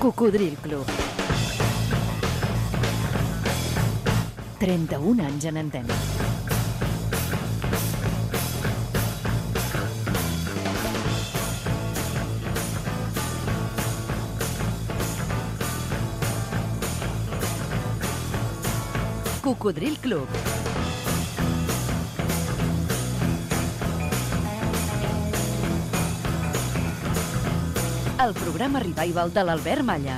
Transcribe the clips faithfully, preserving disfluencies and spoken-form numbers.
Cocodril Club. trenta-un anys en antena. Cocodril Club. El programa revival de l'Albert Malla.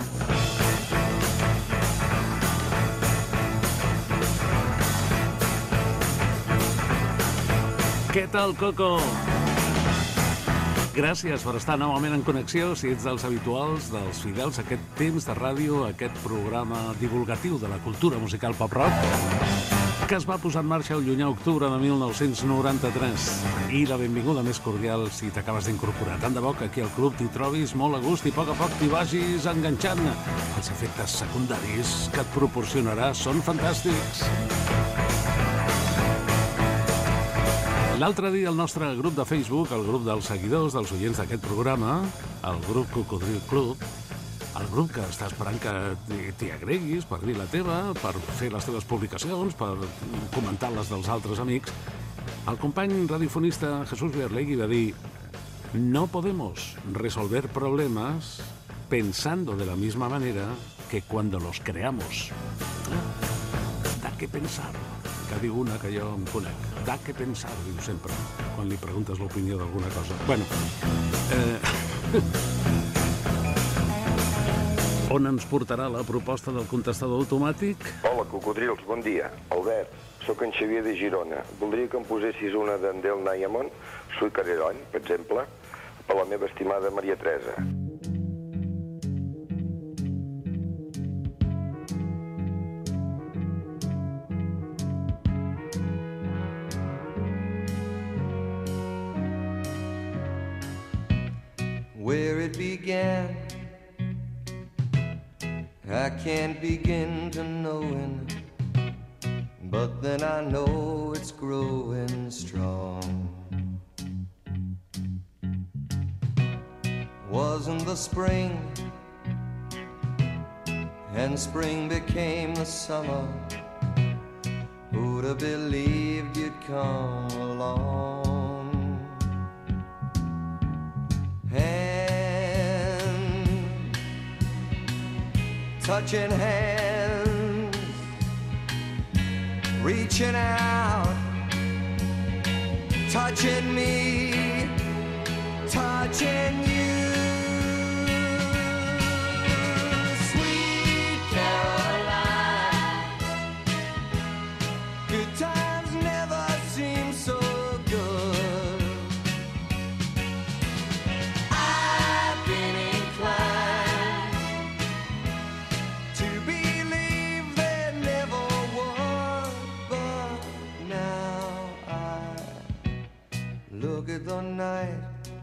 Què tal, Coco? Gràcies per estar novament en connexió, si ets dels habituals, dels fidels, aquest temps de ràdio, aquest programa divulgatiu de la cultura musical pop-rock, que es va posar en marxa el llunyà octubre de mil nou-cents noranta-tres. I la benvinguda més cordial si t'acabes d'incorporar. Tant de bo que aquí al club t'hi trobis molt a gust i a poc a poc t'hi vagis enganxant. Els efectes secundaris que et proporcionarà són fantàstics. L'altre dia el nostre grup de Facebook, el grup dels seguidors, dels oients d'aquest programa, el grup Cocodril Club, el grup que està esperant que t'hi agreguis per dir la teva, per fer les teves publicacions, per comentar les dels altres amics, el company radiofonista Jesús Berlegui va dir: no podemos resolver problemas pensando de la misma manera que cuando los creamos. Da que pensar, que diu una que jo em conec. Da que pensar, diu sempre, quan li preguntes l'opinió d'alguna cosa. Bueno, eh... on ens portarà la proposta del contestador automàtic? Hola, cocodrils, bon dia. Albert, sóc en Xavier de Girona. Voldria que em posessis una d'Andel Nayamon, Soy Carerón, per exemple, per la meva estimada Maria Teresa. Where it began, I can't begin to knowing, but then I know it's growing strong. Wasn't the spring, and spring became the summer. Who'd have believed you'd come along? Touching hands, reaching out, touching me, touching you. Sweet Caroline, good times never seem so good. I've been inclined to believe there never was, but now I look at the night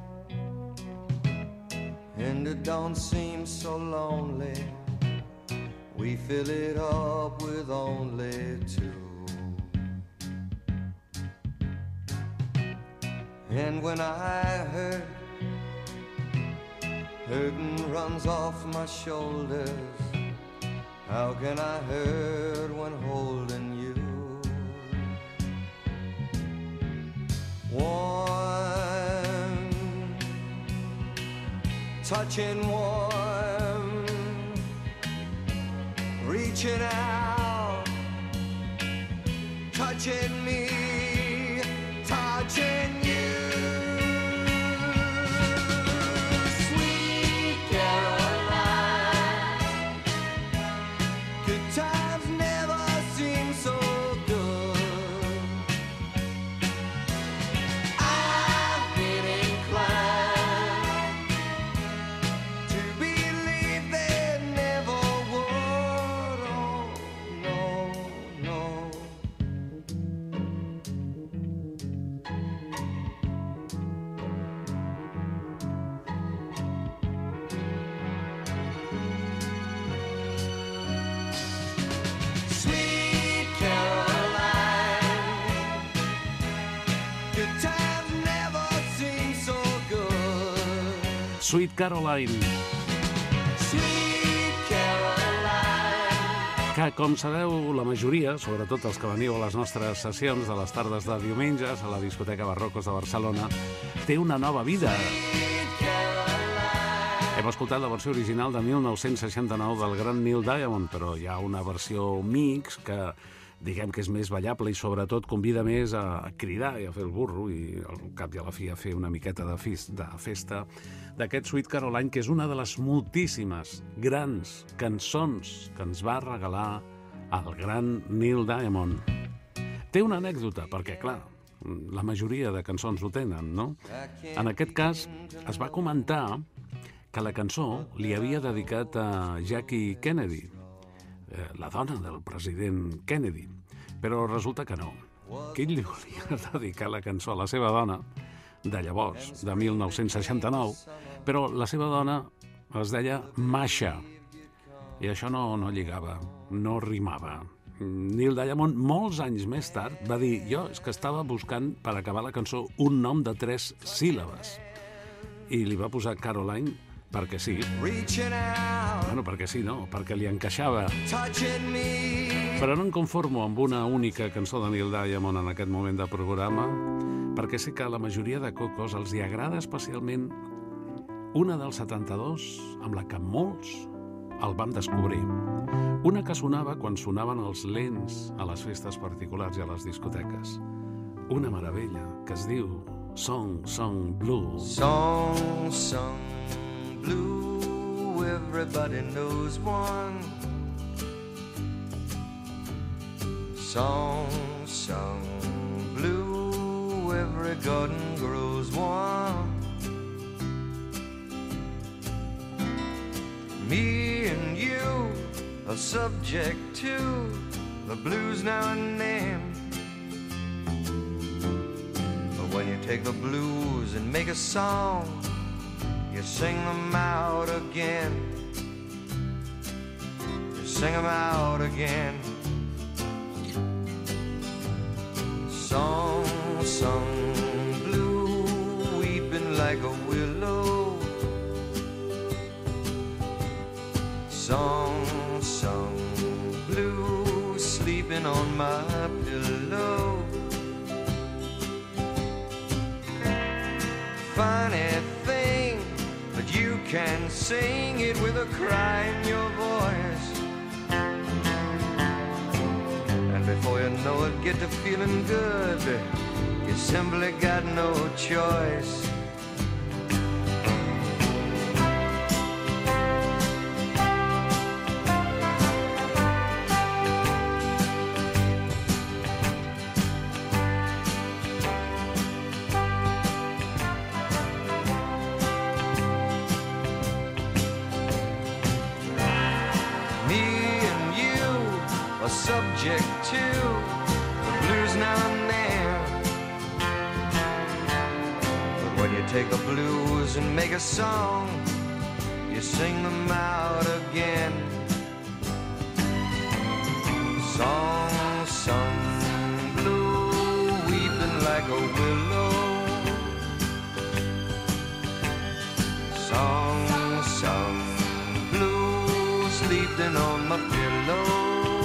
and it don't seem so lonely. We fill it up with only two. And when I hurt, hurting runs off my shoulders. How can I hurt when holding you? Warm, touching warm, reaching out, touching me, touching you. Sweet Caroline, good times never seem so good. I've been inclined to believe there never would. Oh, no, no. Sweet Caroline, good times never seem so good. Sweet Caroline. Sweet que, com sabeu, la majoria, sobretot els que veniu a les nostres sessions de les tardes de diumenges a la discoteca Barrocos de Barcelona, té una nova vida. Hem escoltat la versió original de mil nou-cents seixanta-nou del gran Neil Diamond, però hi ha una versió mix que, diguem que és més ballable i sobretot convida més a cridar i a fer el burro i al cap i a la fi a fer una miqueta de, fis, de festa d'aquest Sweet Caroline, que és una de les moltíssimes grans cançons que ens va regalar el gran Neil Diamond. Té una anècdota, perquè, clar, la majoria de cançons ho tenen, no? En aquest cas, es va comentar que la cançó li havia dedicat a Jackie Kennedy, la dona del president Kennedy, però resulta que no, que ell li volia dedicar la cançó a la seva dona de llavors, de mil nou-cents seixanta-nou, però la seva dona es deia Masha, i això no, no lligava, no rimava. Neil Diamond, molts anys més tard, va dir, jo és que estava buscant per acabar la cançó un nom de tres síl·labes, i li va posar Caroline perquè sí. Bueno, perquè sí, no, perquè li encaixava. Però no em conformo amb una única cançó de Neil Diamond en aquest moment de programa, perquè sé que a la majoria de cocos els hi agrada especialment una del setanta-dos, amb la que molts el vam descobrir. Una que sonava quan sonaven els lents a les festes particulars i a les discoteques. Una meravella que es diu Song Song Blue. Song Song Blue, everybody knows one. Song Song Blue, every garden grows one. Me and you are subject to the blues now and then. But when you take the blues and make a song, you sing them out again. You sing them out again. Song, song, blue, weeping like a willow. Song, song, blue, sleeping on my pillow. Funny thing, but you can sing it with a cry in your voice. And before you know it, get to feeling good. You simply got no choice. Subject to the blues now and then. But when you take the blues and make a song, you sing them out again. Song, song, blue, weeping like a willow. Song, song, blue, sleeping on my pillow.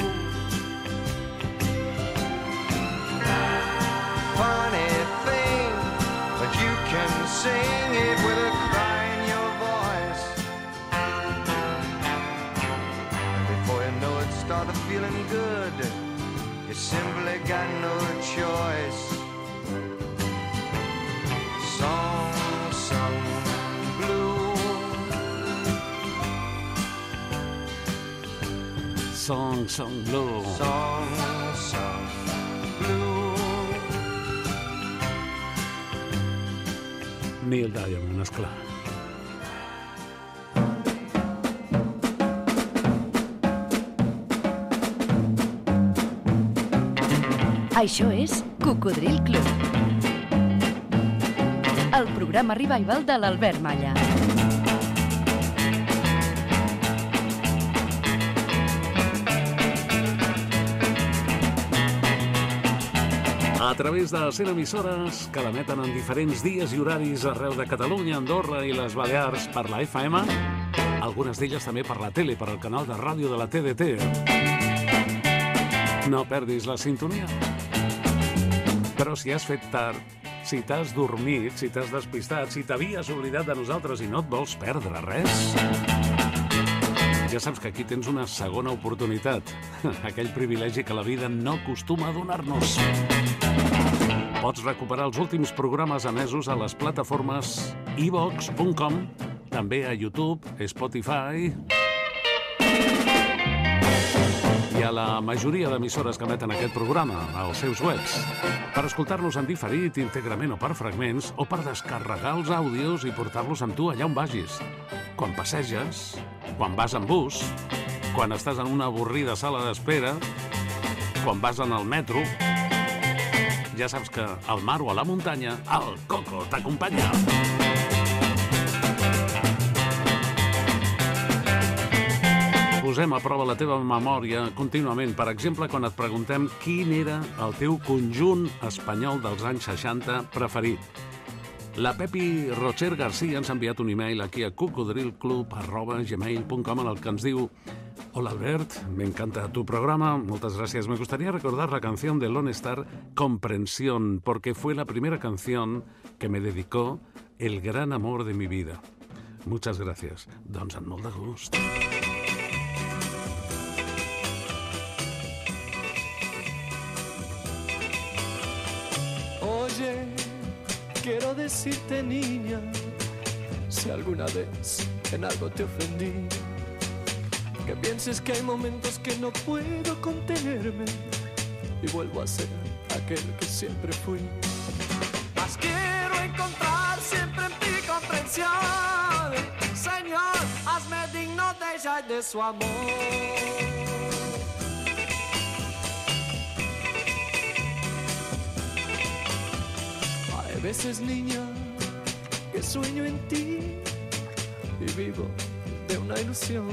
Sing it with a cry in your voice. And before you know it, started feeling good. You simply got no choice. Song, song, blue. Song, song, blue. Song, song, blue. Neil Diamond, esclar. Això és Cocodril Club, el programa revival de l'Albert Malla. A través de cent emissores que l'emeten en diferents dies i horaris arreu de Catalunya, Andorra i les Balears per la F M, algunes d'elles també per la tele, per al canal de ràdio de la T D T. no perdis la sintonia. Però si has fet tard, si t'has dormit, si t'has despistat, si t'havies oblidat de nosaltres i no et vols perdre res, ja saps que aquí tens una segona oportunitat, aquell privilegi que la vida no acostuma a donar-nos. Pots recuperar els últims programes emesos a les plataformes i vox punt com, també a YouTube, Spotify i a la majoria d'emissores que emeten aquest programa, als seus webs, per escoltar-los en diferit, íntegrament o per fragments, o per descarregar els àudios i portar-los amb tu allà on vagis. Quan passeges, quan vas en bus, quan estàs en una avorrida sala d'espera, quan vas en el metro, ja saps que al mar o a la muntanya, el Coco t'acompanya. Posem a prova la teva memòria contínuament. Per exemple, quan et preguntem quin era el teu conjunt espanyol dels anys seixanta preferit. La Pepi Rocher García ens ha enviat un e-mail aquí a cocodrilclub arroba gmail punt com en el que ens diu: Hola Albert, me encanta tu programa, muchas gracias. Me gustaría recordar la canción de Lone Star, Comprensión, porque fue la primera canción que me dedicó el gran amor de mi vida. Muchas gracias. Doncs amb molt de gust. Oye, quiero decirte, niña, si alguna vez en algo te ofendí, que pienses que hay momentos que no puedo contenerme y vuelvo a ser aquel que siempre fui. Mas quiero encontrar siempre en ti comprensión. Señor, hazme digno de ella y de su amor. Hay veces, niña, que sueño en ti y vivo de una ilusión.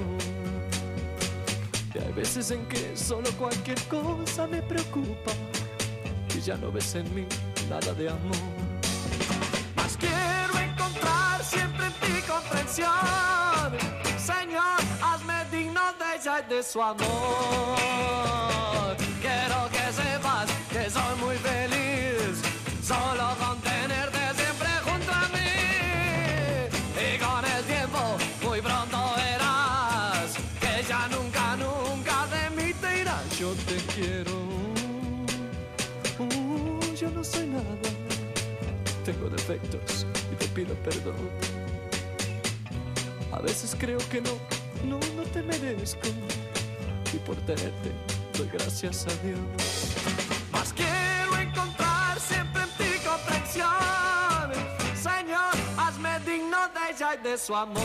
Y hay veces en que solo cualquier cosa me preocupa y ya no ves en mí nada de amor. Mas quiero encontrar siempre en ti comprensión. Señor, hazme digno de ella y de su amor. Quiero que sepas que soy muy feliz solo con tenerte siempre junto a mí. Y con el tiempo muy pronto verás que ya nunca, nunca de mí te irás. Yo te quiero, uh, yo no soy nada, tengo defectos y te pido perdón. A veces creo que no, no, no te merezco y por tenerte doy gracias a Dios. Mas quiero encontrar siempre en ti comprensión. Señor, hazme digno de ella y de su amor.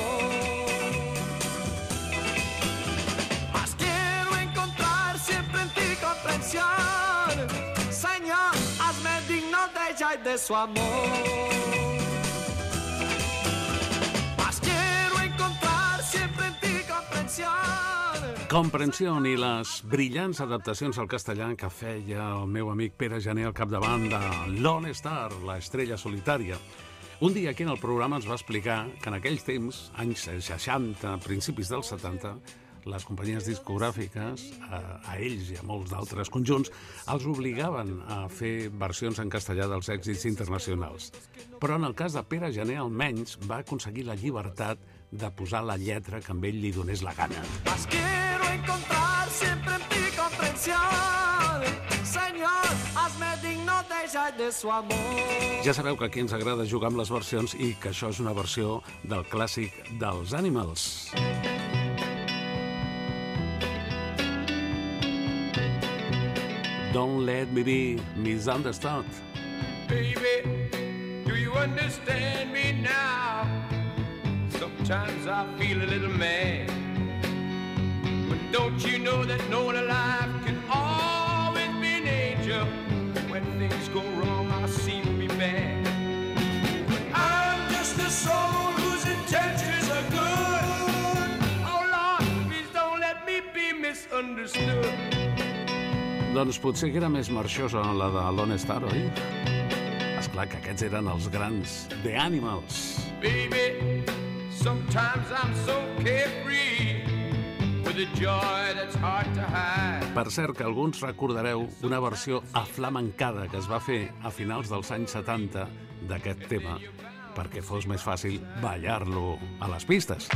Mas quiero encontrar siempre en ti comprensión. Señor, hazme digno de ella y de su amor. Mas quiero encontrar siempre en ti comprensión. Comprensió i les brillants adaptacions al castellà que feia el meu amic Pere Jané al capdavant de Lone Star, la estrella solitària. Un dia aquí en el programa ens va explicar que en aquells temps, anys seixanta, principis dels setanta, les companyies discogràfiques, a, a ells i a molts d'altres conjunts, els obligaven a fer versions en castellà dels èxits internacionals. Però en el cas de Pere Jané, almenys, va aconseguir la llibertat de posar la lletra que amb ell li donés la gana. Mas quiero encontrar siempre en ti comprensión. Señor, hazme digno de ella y de su amor. Ja sabeu que aquí ens agrada jugar amb les versions i que això és una versió del clàssic dels Animals. Don't let me be misunderstood. Baby, do you understand me now? Sometimes I feel a little mad, but don't you know that no one alive can always be an angel? When things go wrong, I seem to be bad, but I'm just a soul whose intentions are good. Oh Lord, please don't let me be misunderstood. Doncs potser que era més marxosa la de Lone Star, oi? Esclar que aquests eren els grans The Animals. Baby, sometimes I'm so carefree with a joy that's hard to hide. Per cert, que alguns recordareu una versió aflamencada que es va fer a finals dels anys setanta d'aquest tema perquè fos més fàcil ballar-lo a les pistes.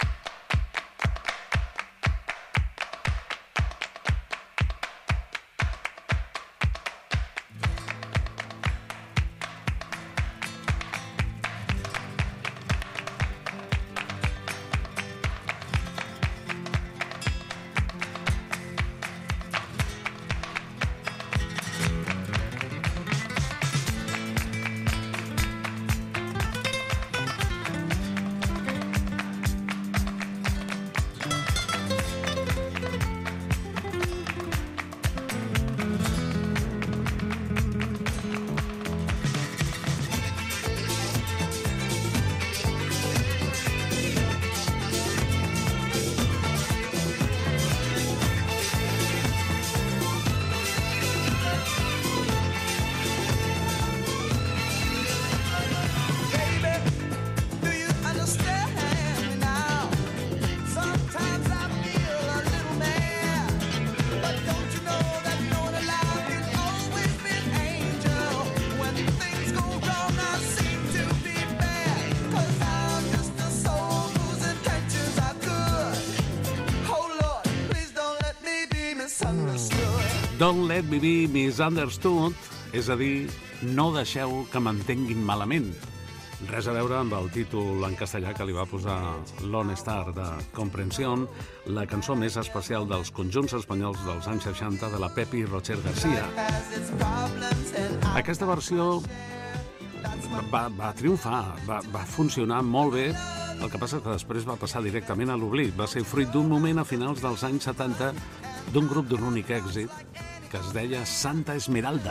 Don't let me be misunderstood, és a dir, no deixeu que m'entenguin malament. Res a veure amb el títol en castellà que li va posar Lone Star de Comprensión, la cançó més especial dels conjunts espanyols dels anys seixanta de la Pepi Rocher García. Aquesta versió va, va triomfar, va, va funcionar molt bé, el que passa que després va passar directament a l'oblit. Va ser fruit d'un moment a finals dels anys setanta d'un grup d'un únic èxit que es deia Santa Esmeralda.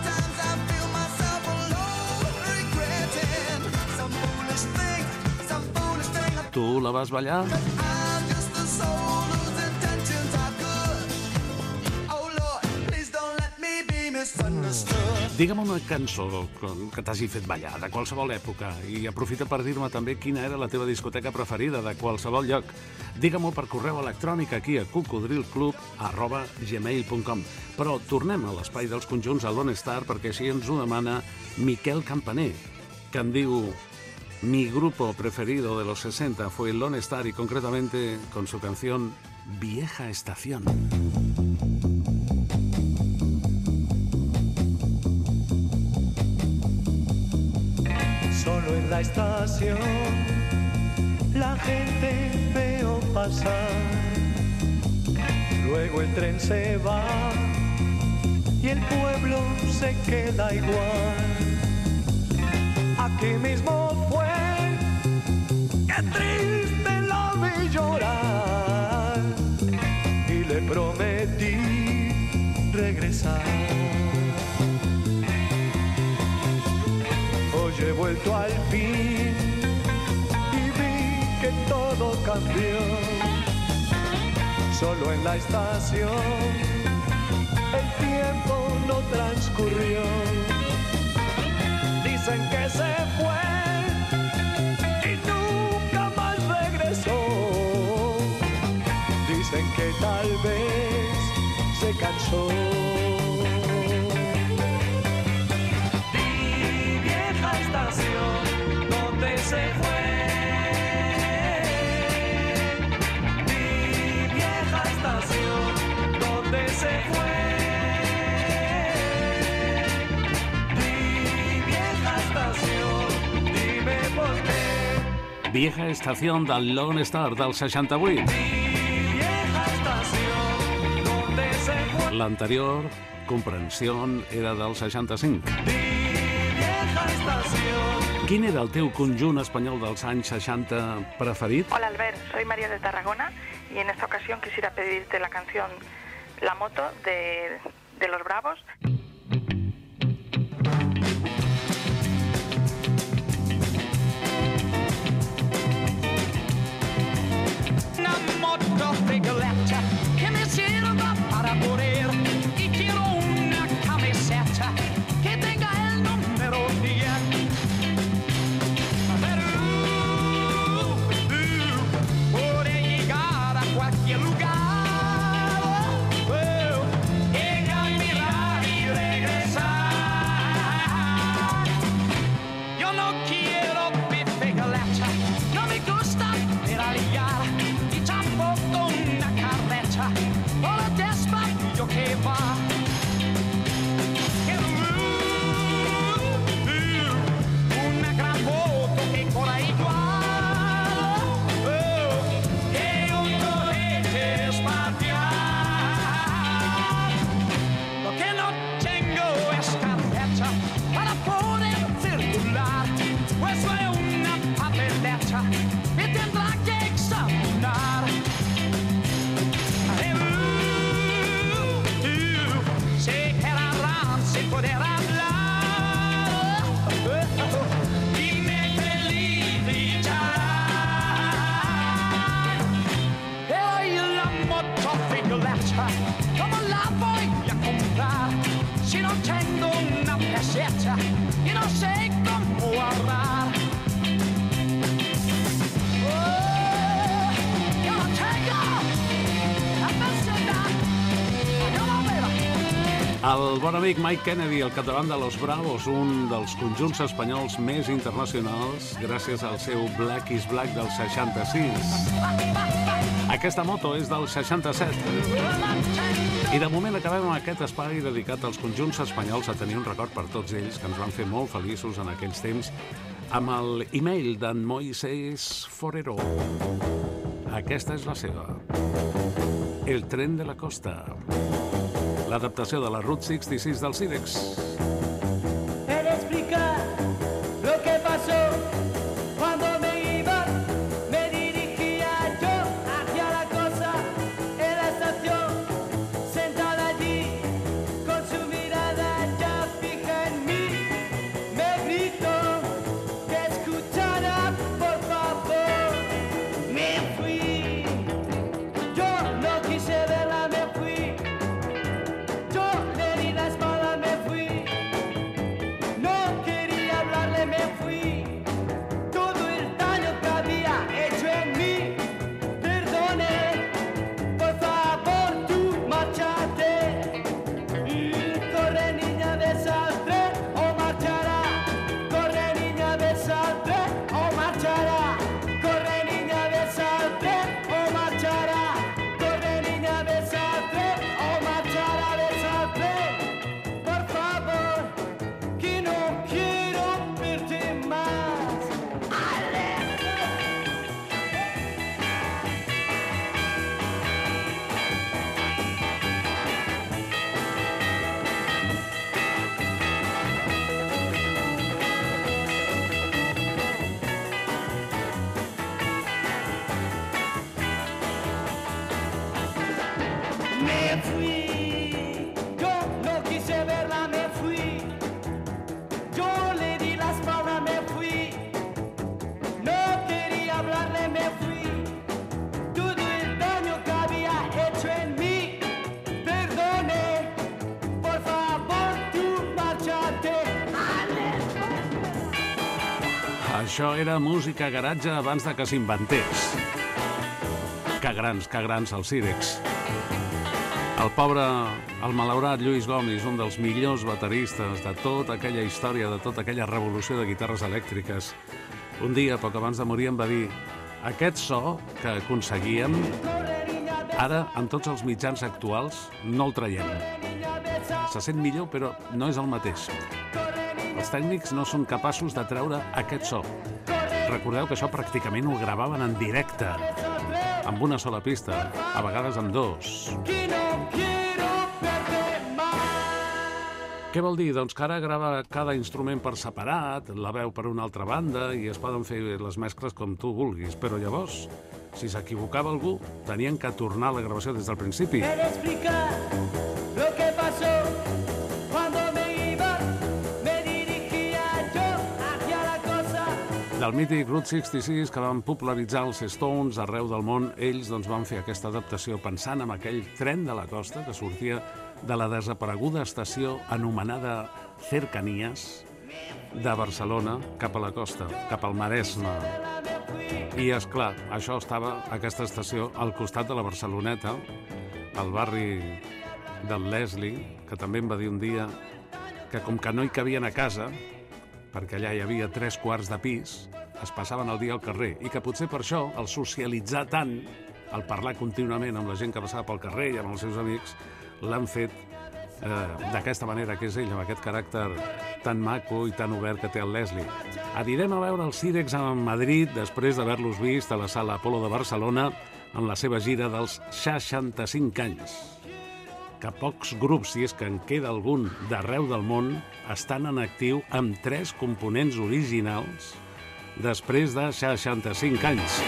Tu la vas ballar? Digue'm una cançó que t'hagi fet ballar, de qualsevol època, i aprofita per dir-me també quina era la teva discoteca preferida de qualsevol lloc. Digue-m'ho per correu electrònic aquí a cocodrilclub arroba gmail punt com. Però tornem a l'espai dels conjunts a Lone Star perquè així ens ho demana Miquel Campaner, que em diu: mi grupo preferido de los sesenta fue Lone Star y concretamente con su canción Vieja Estación. Solo en la estación la gente veo pasar, luego el tren se va y el pueblo se queda igual. Aquí mismo fue que triste la vi llorar y le prometí regresar. Hoy he vuelto al fin y vi que todo cambió. Solo en la estación el tiempo no transcurrió. Dicen que se fue y nunca más regresó. Dicen que tal vez se cansó. ¿Dónde se fue? Mi vieja estación, ¿dónde se fue? Mi vieja estación, dime por qué. Vieja Estación del Lone Star del seixanta-vuit. Mi vieja estación, ¿dónde se fue? L'anterior, Comprensión, era del seixanta-cinc. Quin era el teu conjunt espanyol dels anys seixanta preferit? Hola Albert, soy María de Tarragona y en esta ocasión quisiera pedirte la canción La Moto de, de Los Bravos. Una moto regalata que me sirva para poder y quiero una camiseta que tenga el número diez. Pero uh, uh, podré llegar a cualquier lugar marcha, ¿cómo la voy a comprar si no tengo una peseta y no sé cómo ahorrar? Oh, yo no tengo la peseta, yo no veo. El bon amic Mike Kennedy, al capdavant de Los Bravos, un dels conjunts espanyols més internacionals, gràcies al seu Black is Black del seixanta-sis. Aquesta moto és del seixanta-set. I de moment acabem amb aquest espai dedicat als conjunts espanyols, a tenir un record per tots ells, que ens van fer molt feliços en aquells temps, amb el e-mail d'en Moisés Forero. Aquesta és la seva. El tren de la costa. L'adaptació de la Route seixanta sis del Cirex. He de explicar lo que pasó cuando me iba, me dirigía yo hacia la cosa en la estación, sentada allí con su mirada ya fija en mí, me gritó que escuchara por favor. Me fui, yo no quise verla, me fui. Yo le di la espalda, me fui. No quería hablarle, me fui. Todo el daño que había hecho en mí. Perdone, por favor, tú márchate. Mm, corre, niña, besa al tren o marchará. Corre, niña, besa al tren o marchará. Corre, niña, besa al tren o marchará. Corre, niña, besa al tren o marchará. Por favor, que no quiero verte más. Me fui. Yo no quise verla, me fui. Yo le di la espalda, me fui. No quería hablarle, me fui. Todo el daño que había hecho en mí. Perdone, por favor, tú márchate. Això era música garatge abans de que s'inventés. Que grans, que grans, el Cirex. El pobre, el malaurat Lluís Gomis, un dels millors bateristes de tota aquella història, de tota aquella revolució de guitarres elèctriques, un dia, poc abans de morir, em va dir: aquest so que aconseguíem, ara, amb tots els mitjans actuals, no el traiem. Se sent millor, però no és el mateix. Els tècnics no són capaços de treure aquest so. Recordeu que això pràcticament ho gravaven en directe, amb una sola pista, a vegades amb dos. Què vol dir? Doncs que ara grava cada instrument per separat, la veu per una altra banda, i es poden fer les mescles com tu vulguis. Però llavors, si s'equivocava algú, tenien que tornar a la gravació des del principi. He de explicar lo que pasó cuando me iba, me dirigía yo hacia la cosa. Del mític Route seixanta sis, que van popularitzar els Stones arreu del món, ells doncs, van fer aquesta adaptació pensant en aquell tren de la costa que sortia de la desapareguda estació anomenada Cercanías de Barcelona cap a la costa, cap al Maresme. I, és clar, això estava, aquesta estació, al costat de la Barceloneta, al barri del Leslie, que també em va dir un dia que com que no hi cabien a casa, perquè allà hi havia tres quarts de pis, es passaven el dia al carrer, i que potser per això, el socialitzar tant, el parlar contínuament amb la gent que passava pel carrer i amb els seus amics, l'han fet eh, d'aquesta manera que és ell, amb aquest caràcter tan maco i tan obert que té el Leslie. Anirem a veure el Cirex a Madrid després d'haver-los vist a la Sala Apolo de Barcelona en la seva gira dels seixanta-cinc anys. Que pocs grups, si és que en queda algun d'arreu del món, estan en actiu amb tres components originals després de seixanta-cinc anys.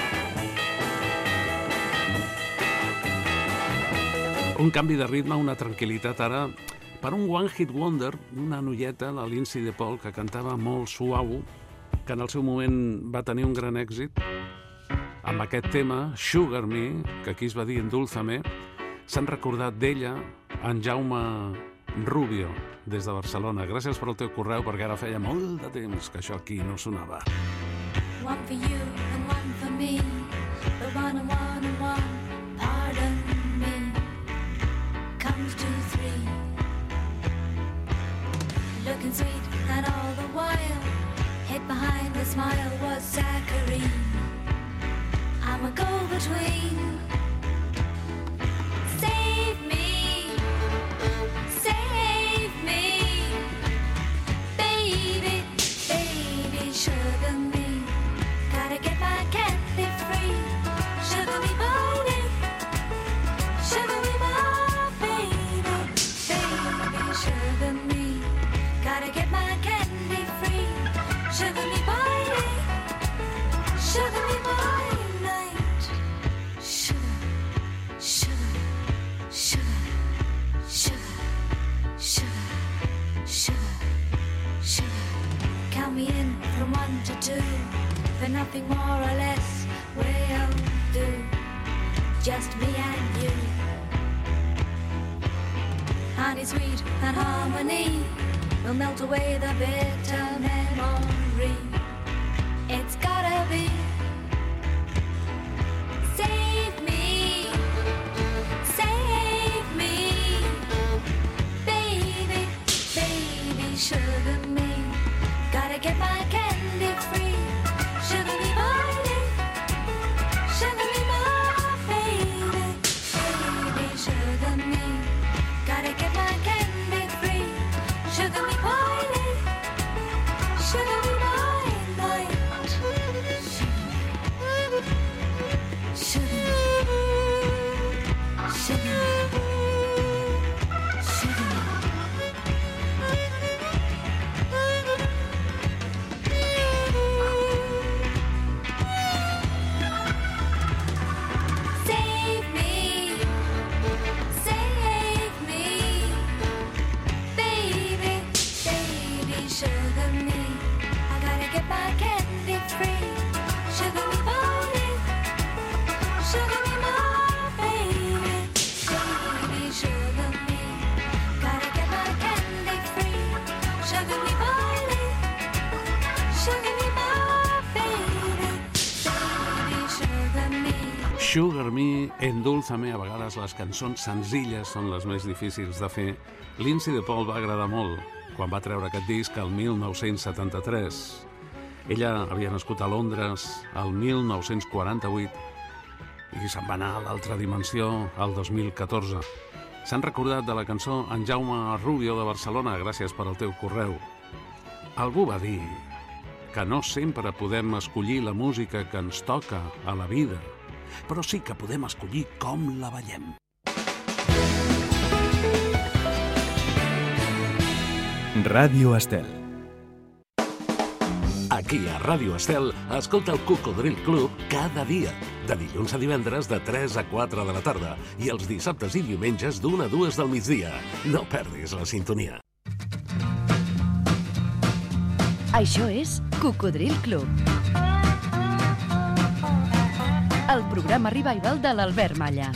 Un canvi de ritme, una tranquil·litat ara, per un One Hit Wonder, una noieta, la Lindsay DePaul, que cantava molt suau, que en el seu moment va tenir un gran èxit, amb aquest tema, Sugar Me, que aquí es va dir Endulzame, S'han recordat d'ella en Jaume Rubio, des de Barcelona. Gràcies per el teu correu, perquè ara feia molt de temps que això aquí no sonava. One for you and one for me, the one and one and one, pardon me, comes to three. Looking sweet and all the while, hid behind the smile was saccharine. I'm a go-between. Save me, save me, baby, baby, sugar me. Gotta get my candy free. Sugar me, baby, sugar me, my baby, baby, sugar me. Gotta get my candy free. Sugar me, baby, sugar me, my night. Sugar, sugar, sugar, sugar, sugar, sugar, sugar. Count me in from one to two. For nothing more or less will do. Just me and you. Honey sweet and harmony will melt away the bitter memory. It's gotta be. Save me, save me, baby, baby, sugar me. Gotta get my candy free. Sugar me, baby, sugar me, my baby, baby, sugar me. Gotta get my candy free. Sugar me, baby, sugar me, my night. Sugar, sugar, sugar. Save me, save me, baby, baby, sugar me. I gotta get my candy free. Sugar me, baby, sugar me, my baby, baby, sugar me. Gotta get my candy free. Sugar me, baby, sugar me, my baby, baby, sugar me. Sugar Me, Endulza-me. A vegades les cançons senzilles són les més difícils de fer. Lindsay de Paul va agradar molt quan va treure aquest disc el mil nou-cents setanta-tres. Ella havia nascut a Londres el mil nou-cents quaranta-vuit i se'n va anar a l'altra dimensió el dos mil catorze. S'han recordat de la cançó en Jaume Rubio de Barcelona. Gràcies per el teu correu. Algú va dir que no sempre podem escollir la música que ens toca a la vida, però sí que podem escollir com la ballem. Ràdio Estel. Aquí a Ràdio Estel, escolta el Cocodril Club cada dia, de dilluns a divendres de tres a quatre de la tarda i els dissabtes i diumenges d'una a dues del migdia. No perdis la sintonia. Això és Cocodril Club, el programa revival de l'Albert Malla.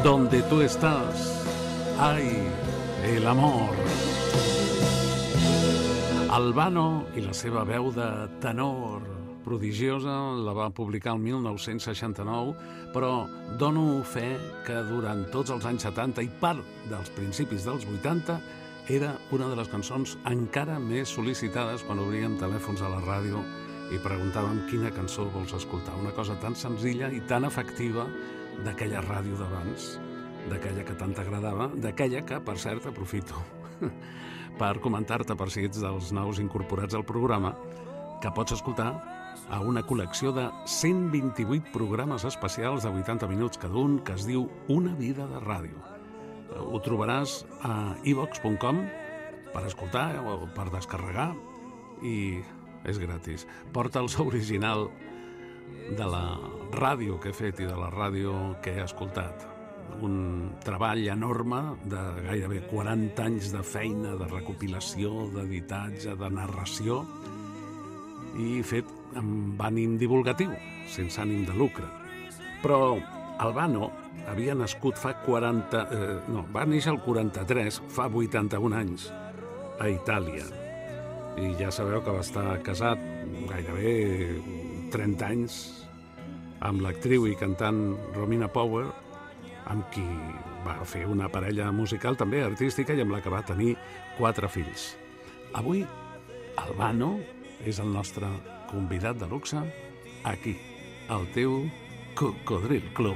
Donde tú estás, hay el amor. Albano i la seva veu de tenor prodigiosa la va publicar el mil nou-cents seixanta-nou, però dono fe que durant tots els anys setanta i part dels principis dels vuitanta era una de les cançons encara més sol·licitades quan obríem telèfons a la ràdio i preguntàvem quina cançó vols escoltar. Una cosa tan senzilla i tan efectiva d'aquella ràdio d'abans, d'aquella que tant t'agradava, d'aquella que, per cert, aprofito per comentar-te, per si ets dels nous incorporats al programa, que pots escoltar a una col·lecció de cent vint-i-vuit programes especials de vuitanta minuts cada un que es diu Una vida de ràdio. Ho trobaràs a i vox punt com per escoltar o per descarregar i és gratis. Porta el so original de la ràdio que he fet i de la ràdio que he escoltat. Un treball enorme de gairebé quaranta anys de feina, de recopilació, d'editatge, de narració i fet amb ànim divulgatiu, sense ànim de lucre. Però Albano havia nascut fa quaranta... Eh, no, va néixer el quaranta-tres, fa vuitanta-un anys, a Itàlia. I ja sabeu que va estar casat gairebé trenta anys amb l'actriu i cantant Romina Power, amb qui va fer una parella musical també artística i amb la que va tenir quatre fills. Avui, Albano és el nostre convidat de luxe aquí, al teu Cocodril Club.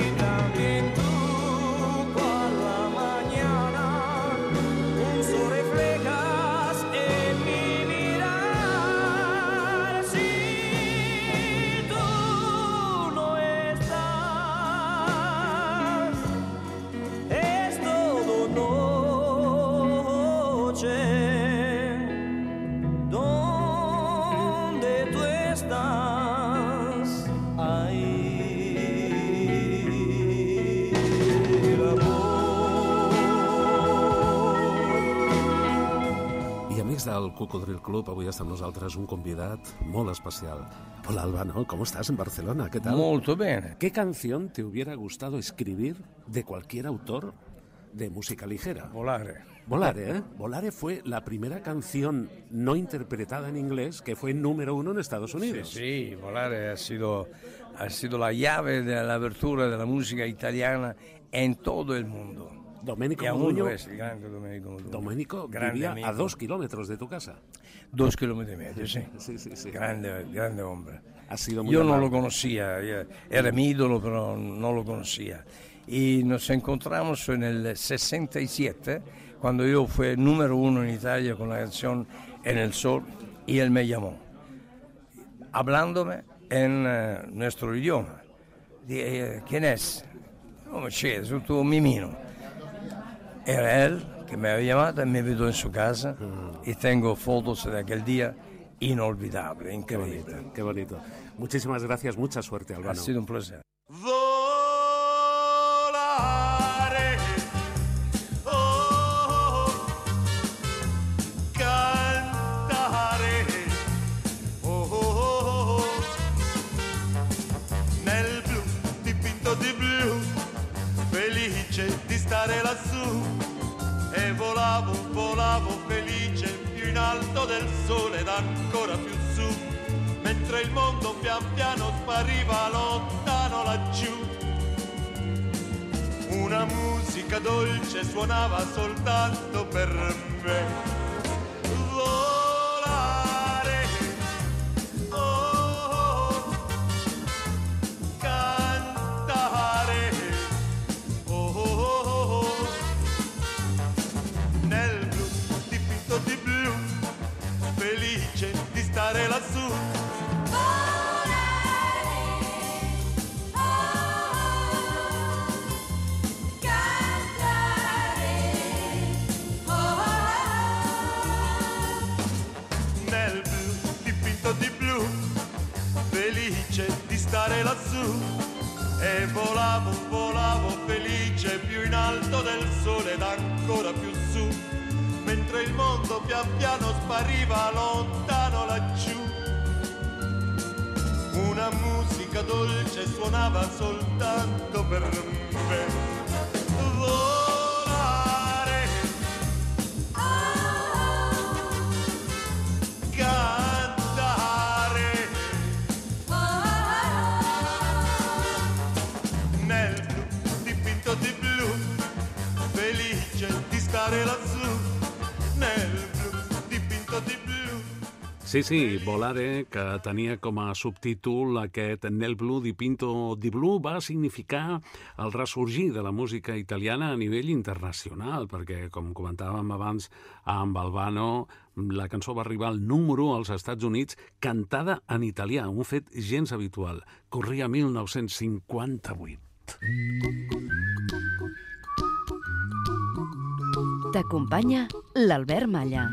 Del Cocodril Club, avui està amb nosaltres un convidat molt especial. Hola Albano, ¿cómo estás en Barcelona? ¿Qué tal? Molto bene. ¿Qué canción te hubiera gustado escribir de cualquier autor de música ligera? Volare. Volare, ¿eh? Volare fue la primera canción no interpretada en inglés que fue número uno en Estados Unidos. Sí, sí, Volare ha sido, ha sido la llave de la apertura de la música italiana en todo el mundo. Domenico Modugno, es, el grande Domenico Modugno. Domenico grande vivía amigo. A dos kilómetros de tu casa. Dos kilómetros y medio, sí. Sí, sí, sí. Grande, grande hombre. Ha sido muy Yo amable. No lo conocía, era mi ídolo, pero no lo conocía. Y nos encontramos en el sesenta y siete, cuando yo fui número uno en Italia con la canción En el Sol, y él me llamó, hablándome en uh, nuestro idioma. Dije, ¿quién es? ¿Cómo c'è? Soy tu mimino. Era él que me había llamado y me invitó en su casa mm. y tengo fotos de aquel día inolvidable, increíble. Qué bonito, qué bonito. Muchísimas gracias, mucha suerte, Albano. Ha sido un placer. Volare, oh, cantare, oh, oh, oh, nel blu dipinto di blu, felice di stare lassù. E volavo, volavo felice più in alto del sole ed ancora più su, mentre il mondo pian piano spariva lontano laggiù. Una musica dolce suonava soltanto per me. Volare, oh, cantare, oh, oh, oh, nel blu dipinto di blu, felice di stare lassù. Stare lassù e volavo, volavo felice più in alto del sole ed ancora più su, mentre il mondo pian piano spariva lontano laggiù. Una musica dolce suonava soltanto per me. stare lassù nel blu dipinto di blu. Sí, sí, Volare, que tenia com a subtítol aquest Nel blu di pinto di blu, va significar el ressorgir de la música italiana a nivell internacional, perquè, com comentàvem abans amb Albano, la cançó va arribar al número als Estats Units cantada en italià, un fet gens habitual. Corria mil nou-cents cinquanta-vuit. T'acompanya l'Albert Malla.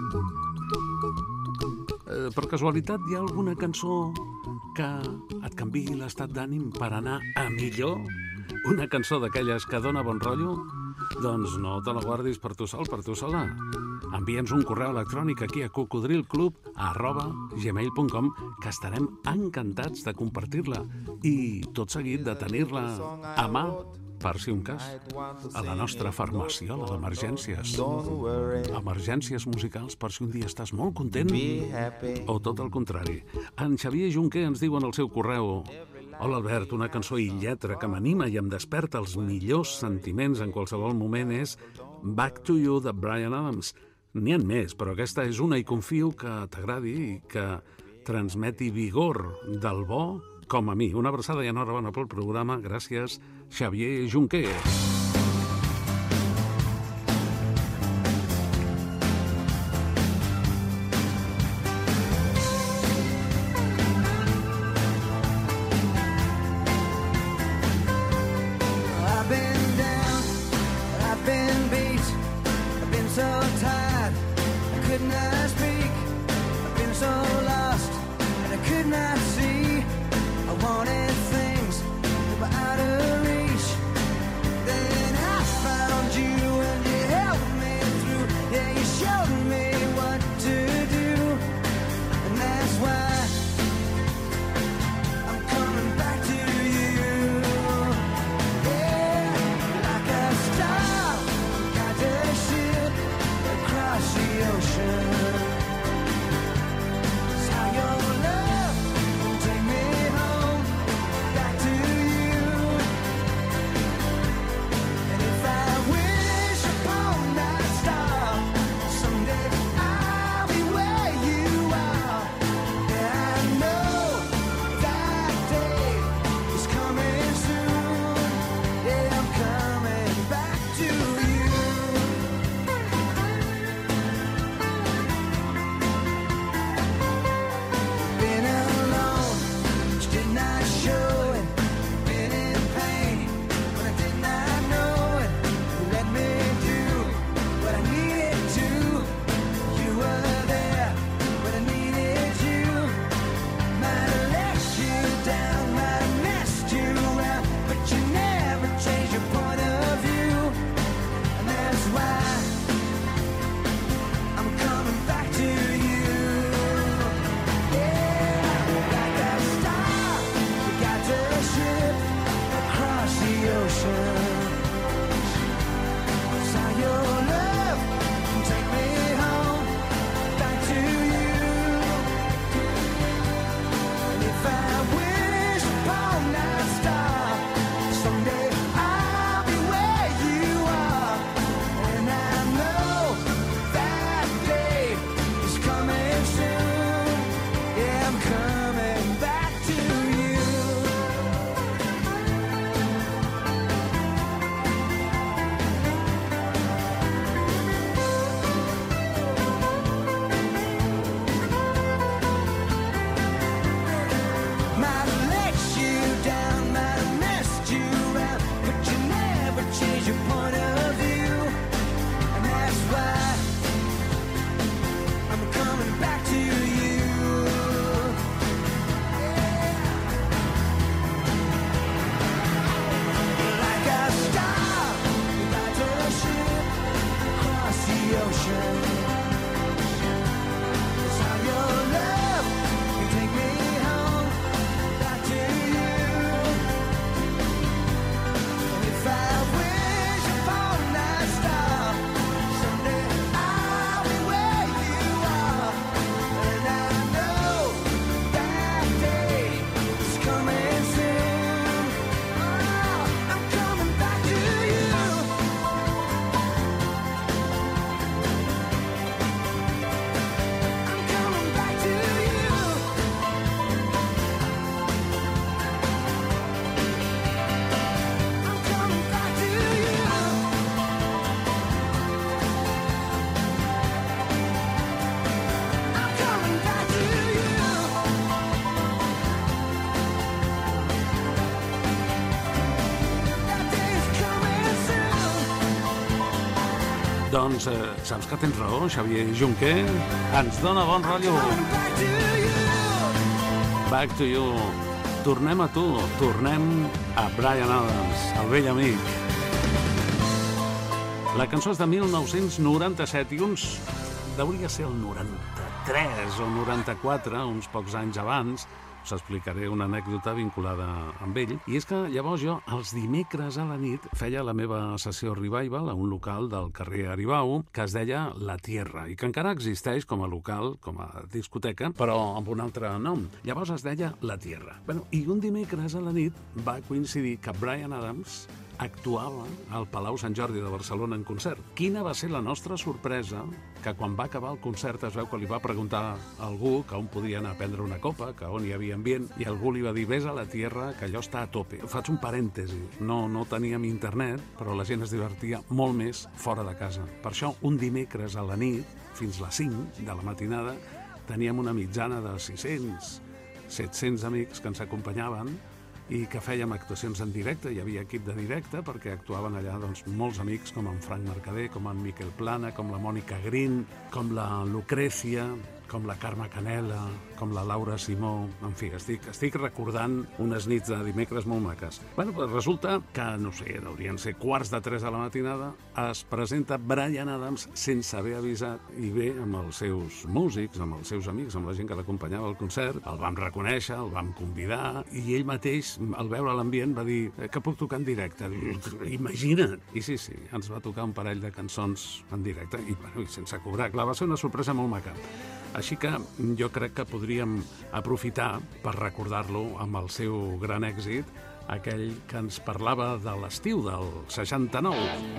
Eh, per casualitat, hi ha alguna cançó que et canviï l'estat d'ànim per anar a millor? Una cançó d'aquelles que dona bon rotllo? Doncs no te la guardis per tu sol, per tu sola. Envia'ns un correu electrònic aquí a cocodrilclub arroba gmail punt com, que estarem encantats de compartir-la i, tot seguit, de tenir-la a mà, per si un cas, a la nostra farmaciola d'emergències. Emergències musicals per si un dia estàs molt content o tot el contrari. En Xavier Junquer ens diu en el seu correu: hola Albert, una cançó i lletra que m'anima i em desperta els millors sentiments en qualsevol moment és Back to You de Bryan Adams. N'hi ha més, però aquesta és una i confio que t'agradi i que transmeti vigor del bo com a mi. Una abraçada i enhorabona pel programa. Gràcies, Xavier Junquer. I've been down, I've been beat, I've been so tired, I could not speak, I've been so lost, and I could not see. I wanted things that were out of reach. Then I found you and you helped me through. Yeah, you showed me what to do. And that's why I'm coming back to you. Yeah, like a star, got a ship across the ocean. It's how your love will take me home, back to you. And if I wish upon that star, someday I'll be where you are. Yeah, I know that day is coming soon. Yeah, I'm coming back to you. Been alone, which did not show it. Been in pain when I did not know it. You let me do what I needed to. You were there when I needed you. Might have let you down, might have messed you around, but you never changed your point of view. And that's why I'm coming back to you. Yeah, like a star, you got the ship across the ocean. So your love can take me home, back to you. And if I wish upon that star, someday I'll be where you are. And I know that day is coming soon. Yeah, I'm coming back to you. Might have let you down, might have messed you around, but you never changed your point of view. And that's why I'm coming back to you. Like a star, like a ship across the ocean. It's how your love can take me home, back to you. And if I wish upon Doncs eh, saps que tens raó, Xavier Junquer ens dona bon rotllo. Back to you. Tornem a tu, tornem a Bryan Adams, el vell amic. La cançó és de mil nou-cents noranta-set i uns... deuria ser el noranta-tres o noranta-quatre, uns pocs anys abans. Us explicaré una anècdota vinculada amb ell. I és que llavors jo, els dimecres a la nit, feia la meva sessió revival a un local del carrer Aribau que es deia La Tierra i que encara existeix com a local, com a discoteca, però amb un altre nom. Llavors es deia La Tierra. Bueno, i un dimecres a la nit va coincidir que Bryan Adams actuava al Palau Sant Jordi de Barcelona en concert. Quina va ser la nostra sorpresa que quan va acabar el concert es veu que li va preguntar a algú que on podia anar a prendre una copa, que on hi havia ambient, i algú li va dir, vés a La Tierra, que allò està a tope. Faig un parèntesi. No, no teníem internet, però la gent es divertia molt més fora de casa. Per això, un dimecres a la nit, fins les cinc de la matinada, teníem una mitjana de sis-cents, set-cents amics que ens acompanyaven i que fèiem actuacions en directe. Hi havia equip de directe perquè actuaven allà doncs, molts amics com en Frank Mercader, com en Miquel Plana, com la Mònica Green, com la Lucrecia, com la Carme Canela, com la Laura Simó. En fi, estic, estic recordant unes nits de dimecres molt maques. Bueno, pues resulta que, no sé, haurien ser quarts de tres de la matinada, es presenta Bryan Adams sense haver avisat i ve amb els seus músics, amb els seus amics, amb la gent que l'acompanyava al concert. El vam reconèixer, el vam convidar i ell mateix, al veure l'ambient, va dir que puc tocar en directe. Imagina't! I sí, sí, ens va tocar un parell de cançons en directe i, bueno, i sense cobrar. Clar, va ser una sorpresa molt maca. Així que jo crec que podríem aprofitar per recordar-lo amb el seu gran èxit, aquell que ens parlava de l'estiu del seixanta-nou.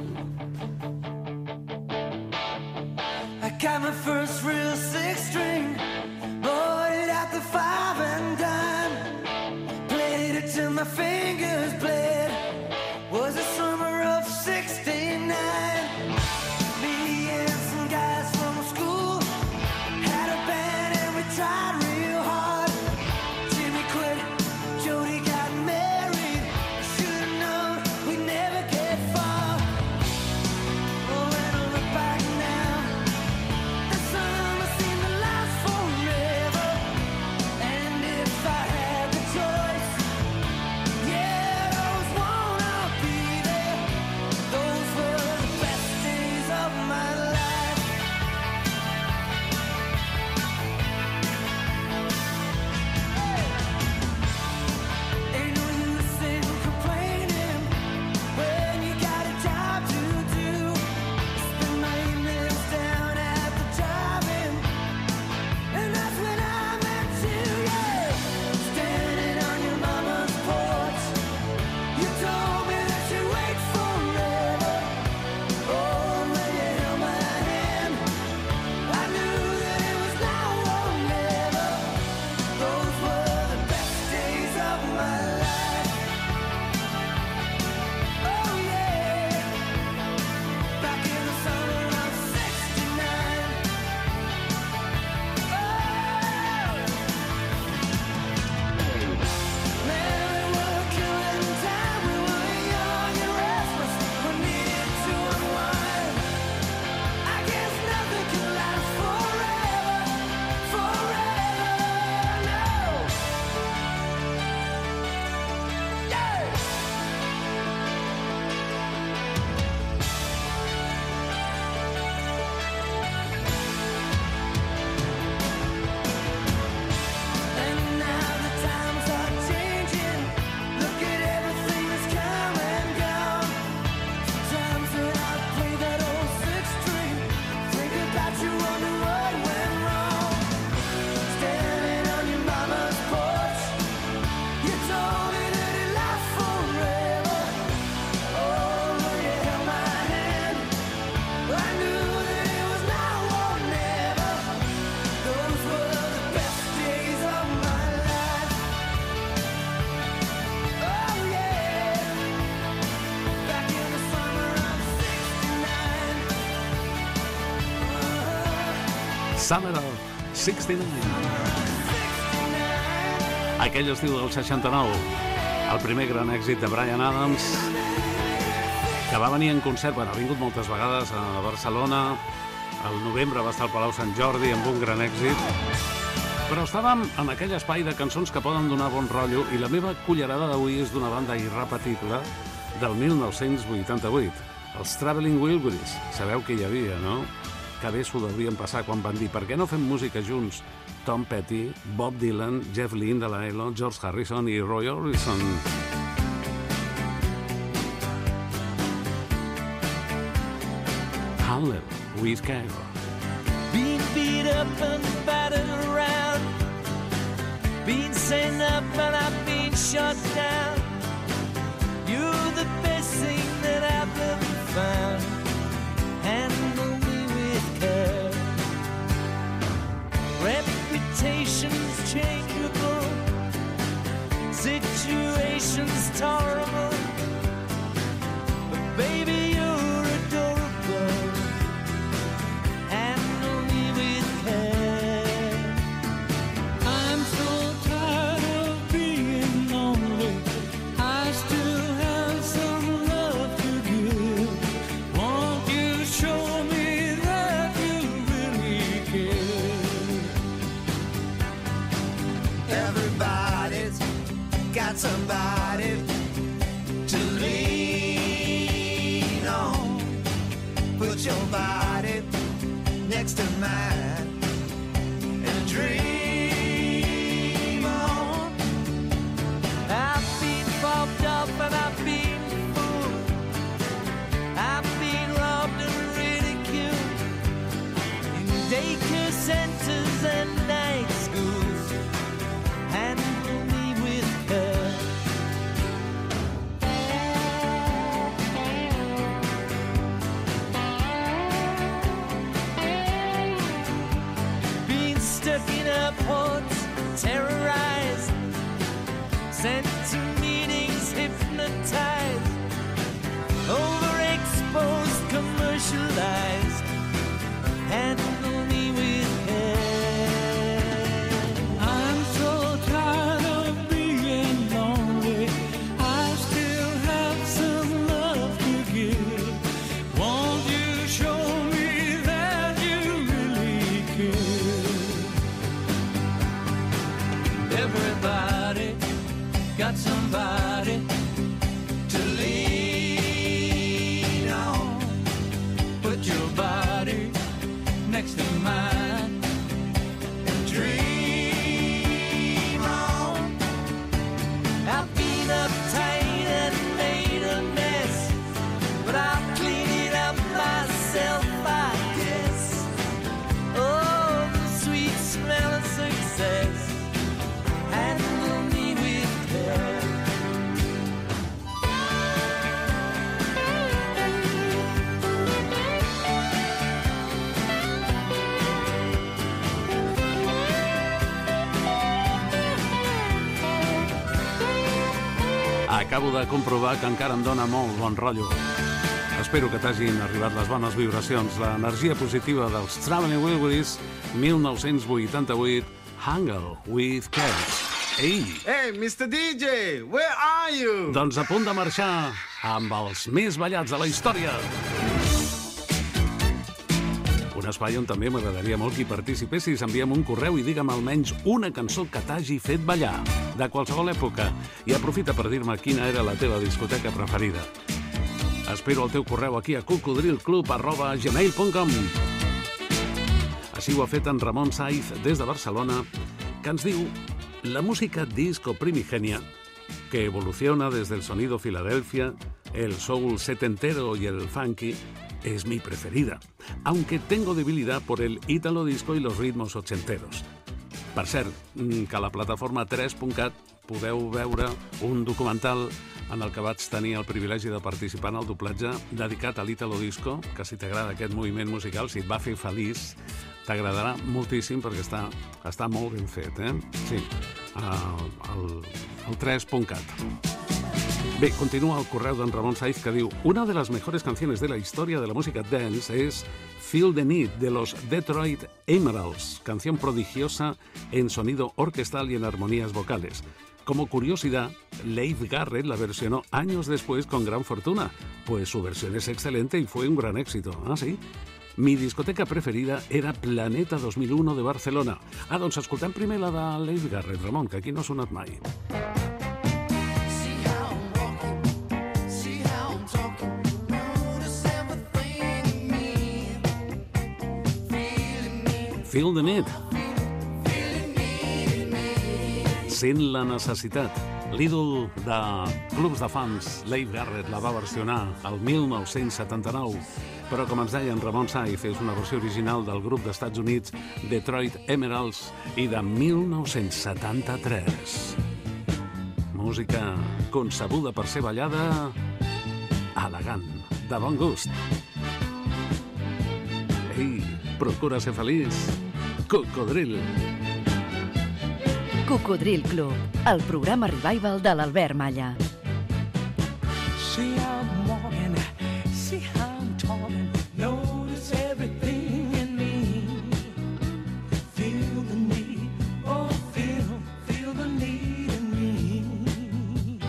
I got my first real six string, bought it at the five and dime, played it till my fingers bled, was the summer of sixty-nine. Me and some guys from school had a band and we tried real hard. Jimmy quit, Jody got married, should've known we'd never get far. Oh, when I look back now, the summer seemed to last forever. And if I had the choice, yeah, those wanna be there. Those were the best days of my life. Ain't no use in complaining when you got a job to do. Spend my evenings down at the drive-in, and that's when I met you, yeah. Standing on your mama's porch, you told me that you'd wait forever. Oh, when you held my hand, I knew that it was now or never. Those were the best days of my life. Oh yeah, back in the summer of sixty-nine. Man, we were killing time. We were young and restless. We needed to unwind. I guess nothing can last forever, forever, no. Yeah. And now the times are changing. Look at everything that's come and gone. Sometimes when I play that old six string, think about you, wonder what went wrong. Standing on your mama's porch, you told me that it lasts forever. Oh, when you held my hand, I knew that it was now or never. Those were the best days of my life. Oh yeah, back in the summer of sixty-nine. Summer of seixanta-nou. Aquell estiu del seixanta-nou, el primer gran èxit de Bryan Adams. que va venir en concert, bueno, ha vingut moltes vegades a Barcelona, al novembre va estar al Palau Sant Jordi amb un gran èxit, però estàvem en aquell espai de cançons que poden donar bon rotllo i la meva cullerada d'avui és d'una banda irrepetible del mil nou-cents vuitanta-vuit, els Traveling Wilburys. Sabeu que hi havia, no? Que bé s'ho devien passar quan van dir per què no fem música junts? Tom Petty, Bob Dylan, Jeff Lynne de la E L O, George Harrison i Roy Orbison. Handler with Care. Being beat up and battered around, being sent up and I've been shut down. You're the best thing that I've ever found. Handle me with care. Reputation's changeable, situation's tolerable, but baby you're adorable. Handle me with care. I'm so tired of being lonely. I still have some love to give. Won't you show me that you really care? Everybody's got somebody to lean on. Put your body next to mine and dream on. I've been fobbed up and I've been fooled. I've been robbed and ridiculed in daycare centers and night schools. Handle me with care. Been stuck in airports, terrorized, sent to meetings, hypnotized, overexposed, commercialized. Handle me with care. I'm so tired of being lonely. I still have some love to give. Won't you show me that you really care? Everybody got somebody to lean on. Put your body next to mine and dream on. I've been uptight and made a mess, but I'll clean it up myself, I guess. Oh, the sweet smell of success. Handle me with care. Acabo de comprovar que encara em dóna molt bon rotllo. Espero que t'hagin arribat les bones vibracions, l'energia positiva dels Traveling Wilburys, mil nou-cents vuitanta-vuit, Hangel with Cats. Ei! Hey, mister D J, where are you? Doncs a punt de marxar amb els més ballats de la història. Un espai on també m'agradaria molt que hi participessis. Envia'm un correu i digue'm almenys una cançó que t'hagi fet ballar, de qualsevol època, i aprofita per dir-me quina era la teva discoteca preferida. Espero el teu correu aquí a cocodrilclub arroba gmail punt com. Així ho ha fet en Ramon Saiz des de Barcelona, que ens diu: la música disco primigenia, que evoluciona desde el sonido Filadelfia, el soul setentero y el funky, es mi preferida, aunque tengo debilidad por el ítalo disco y los ritmos ochenteros. Per cert, que a la plataforma tres punt cat podeu veure un documental en el que vaig tenir el privilegi de participar en el doblatge dedicat a l'ítalo disco, que si t'agrada aquest moviment musical, si et va fer feliç, t'agradarà moltíssim perquè està, està molt ben fet, eh? Sí, al, al tres punt cat. Bé, continúa el correu d'en Ramon Saiz, que diu: una de las mejores canciones de la historia de la música dance es Feel the Need, de los Detroit Emeralds, canción prodigiosa en sonido orquestal y en armonías vocales. Como curiosidad, Leif Garrett la versionó años después con gran fortuna, pues su versión es excelente y fue un gran éxito. ¿Ah, sí? Mi discoteca preferida era Planeta dos mil uno de Barcelona. Ah, doncs escoltem primer la de Leif Garrett, Ramon, que aquí no ha sonat mai. Feel the need. Sent la necessitat. L'ídol de clubs de fans, Leif Garrett, la va versionar el mil nou-cents setanta-nou, però com ens deia en Ramon Saiz, és una versió original del grup d'Estats Units Detroit Emeralds i de mil nou-cents setanta-tres. Música concebuda per ser ballada elegant, de bon gust. Ei, procura ser feliç. Cocodril. Cocodril Club, el programa revival de l'Albert Malla. See how I'm walking, see how I'm talking, notice everything in me. Feel the need, oh feel, feel the need in me.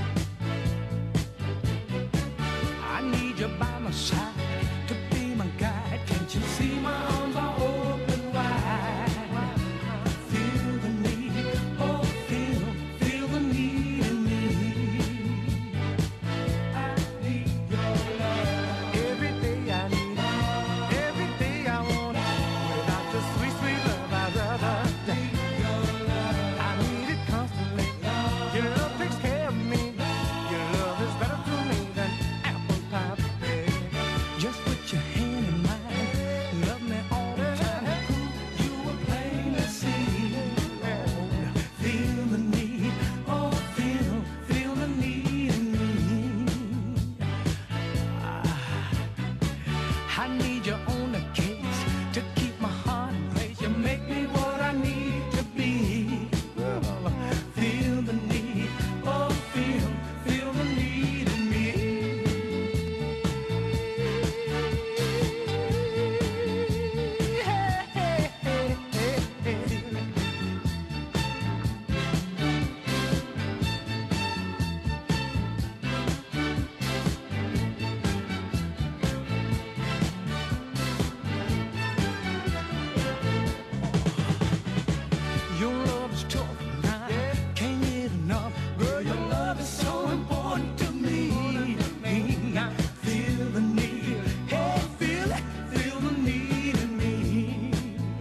I need you by my side to be my guide. Can't you see my arms are open wide? Feel the need, oh feel, feel the need in me. I need your love. Every day I need it, every day I want it. Without your sweet, sweet love, I'd rather die. I need it constantly. Your love takes care of me. Your love is better to me than apple pie, baby. Just put your hand in mine, love me all the time. You were plain to see. Oh, feel the need, oh feel, feel the need in me. I need you on the case to keep my heart in place. You make me what I need to be. Well, feel the need, oh feel, feel the need in me. Hey, hey, hey, hey, hey. Your love is tough, and I can't get enough. Girl, your love is so important to me. I feel the need, hey, feel it, feel the need in me.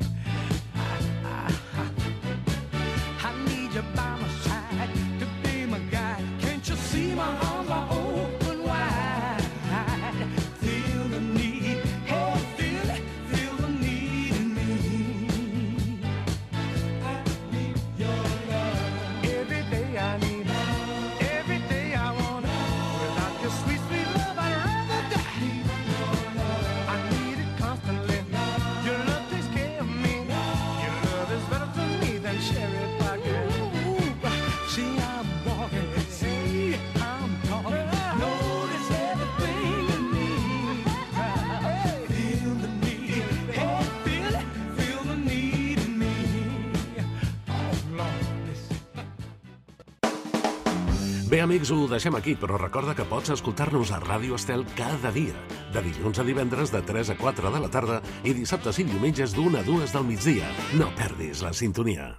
I, I, I need you by my side to be my guide. Can't you see my arms are open wide? Feel the need, hey, feel it, feel the need in me. I need your love. Every day I need it, every day I want it. Without your sweet, sweet love, I'd rather die. I need it constantly. Your love takes care of me. Your love is better to me than cherry pie, girl. See I'm walking, see I'm talking. Notice everything in me. Feel the need, hey, feel it, feel the need in me. Oh Lord, listen. Bé, amics, ho deixem aquí, però recorda que pots escoltar-nos a Ràdio Estel cada dia, de dilluns a divendres de tres a quatre de la tarda i dissabtes i diumenges d'una a dues del migdia. No perdis la sintonia.